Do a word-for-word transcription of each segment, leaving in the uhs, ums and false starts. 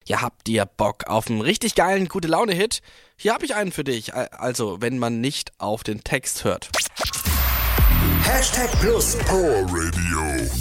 Ja, habt ihr Bock auf einen richtig geilen Gute-Laune-Hit? Hier habe ich einen für dich, also wenn man nicht auf den Text hört. Hashtag Plus Power Radio.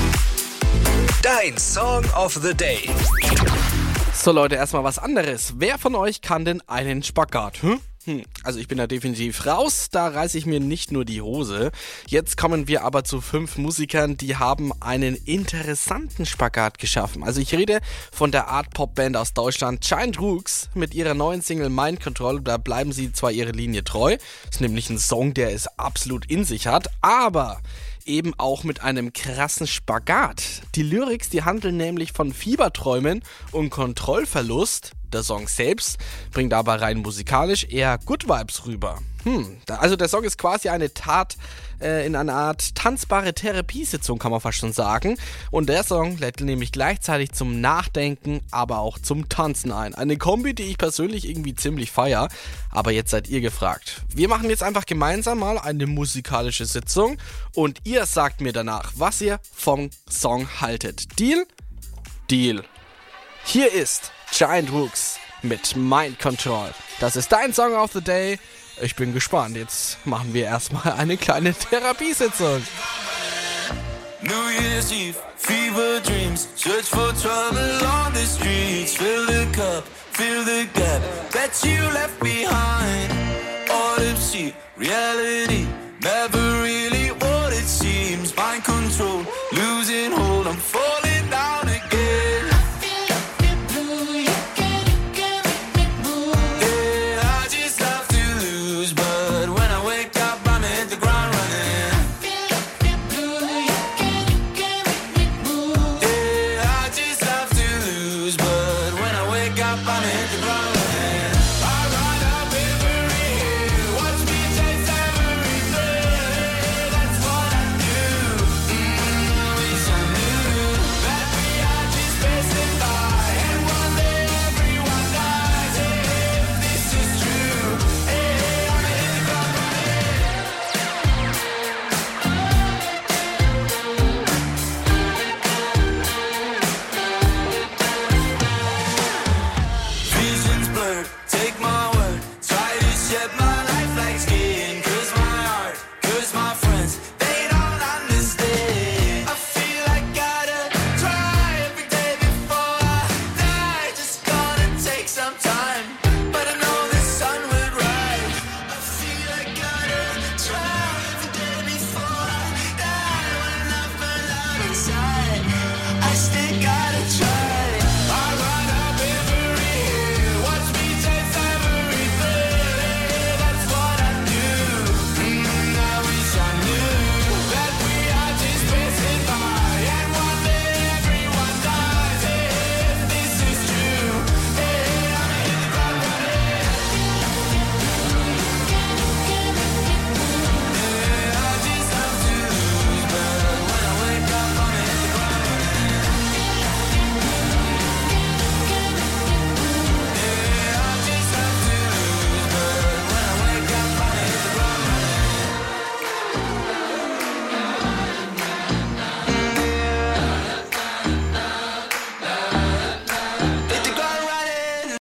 Dein Song of the Day. So Leute, erstmal was anderes. Wer von euch kann denn einen Spagat? Hm? Hm, also ich bin da definitiv raus, da reiße ich mir nicht nur die Hose. Jetzt kommen wir aber zu fünf Musikern, die haben einen interessanten Spagat geschaffen. Also ich rede von der Art-Pop-Band aus Deutschland Giant Rooks mit ihrer neuen Single Mind Control. Da bleiben sie zwar ihrer Linie treu, ist nämlich ein Song, der es absolut in sich hat, aber eben auch mit einem krassen Spagat. Die Lyrics, die handeln nämlich von Fieberträumen und Kontrollverlust. Der Song selbst bringt aber rein musikalisch eher Good Vibes rüber. Hm, also der Song ist quasi eine Tat äh, in einer Art tanzbare Therapiesitzung, kann man fast schon sagen. Und der Song lädt nämlich gleichzeitig zum Nachdenken, aber auch zum Tanzen ein. Eine Kombi, die ich persönlich irgendwie ziemlich feier. Aber jetzt seid ihr gefragt. Wir machen jetzt einfach gemeinsam mal eine musikalische Sitzung und ihr sagt mir danach, was ihr vom Song haltet. Deal? Deal. Hier ist Giant Rooks mit Mind Control. Das ist dein Song of the Day. Ich bin gespannt. Jetzt machen wir erstmal eine kleine Therapiesitzung. New Year's Eve, fever dreams, search for trouble on the streets. Fill the cup, fill the gap that you left behind. Autumn sea, reality, never really what it seems. Mind control, losing hold, I'm falling down again. I'm hit the ground.